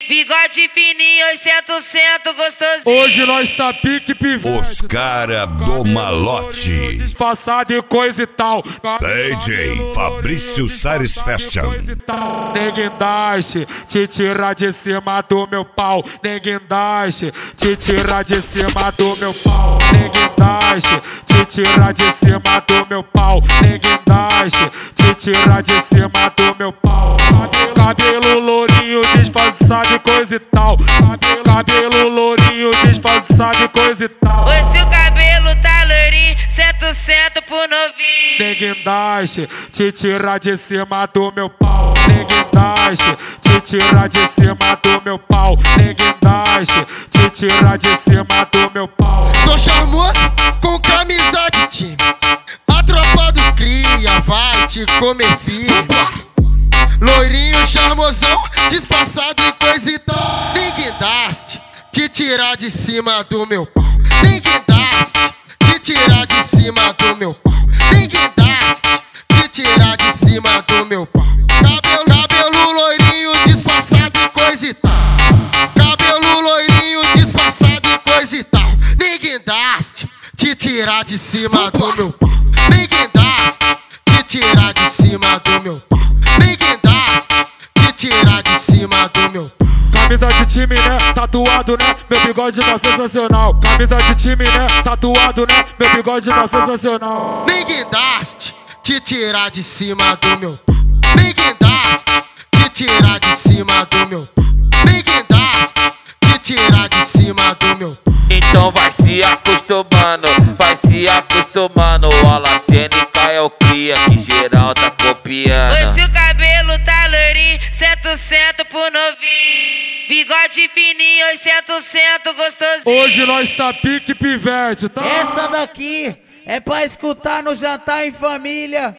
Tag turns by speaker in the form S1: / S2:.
S1: Bigode fininho, 100% gostosinho.
S2: Hoje nós tá pique pivete.
S3: Os cara do malote.
S2: Disfarçado e coisa e tal.
S3: DJ Fabrício Sares Fashion.
S2: Ninguém desce, te tira de cima do meu pau. Ninguém desce, te tira de cima do meu pau. Ninguém desce, te tira de cima do meu pau. Ninguém desce, te tira de cima do meu pau. Cabelo lourinho, disfarçado e coisa e tal. Cabelo lourinho, disfarçado e coisa e tal.
S1: Oi, se o cabelo tá lourinho, 100% pro novinho.
S2: Ninguém desce, te tira de cima do meu pau. Ninguém desce, te tira de cima do meu pau. Ninguém desce, te tira de cima do meu pau.
S4: Tô charmoso com camisa de time. A tropa do cria vai te comer firme. Loirinho charmosão, disfarçado e coisa e tal. Ninguém daste, te tirar de cima do meu pau. Ninguém daste, te tirar de cima do meu pau. Ninguém daste, te tirar de cima do meu pau. Cabelo loirinho, disfarçado e coisa e tal. Cabelo loirinho, disfarçado e coisa e tal. Ninguém daste, te tirar de cima do meu pau. Ninguém daste, te tirar de cima do meu pau. Ninguém daste, te tirar de cima do meu pau.
S2: Camisa de time, né? Tatuado, né? Meu bigode tá sensacional. Camisa de time, né? Tatuado, né? Meu bigode tá sensacional.
S4: Ninguém daste, te tirar de cima do meu pau. Ninguém daste, te tirar de cima do meu pau. Ninguém daste, te tirar de cima do meu pau.
S5: Então vai se acostumando, vai se acostumando. O CNK é o cria que geral tá copiando.
S1: Oi, se o cabelo tá lourinho, 100% pro novinho. Bigode fininho, 100% gostosinho.
S2: Hoje nós tá pique pivete, tá?
S6: Essa daqui é pra escutar no jantar em família.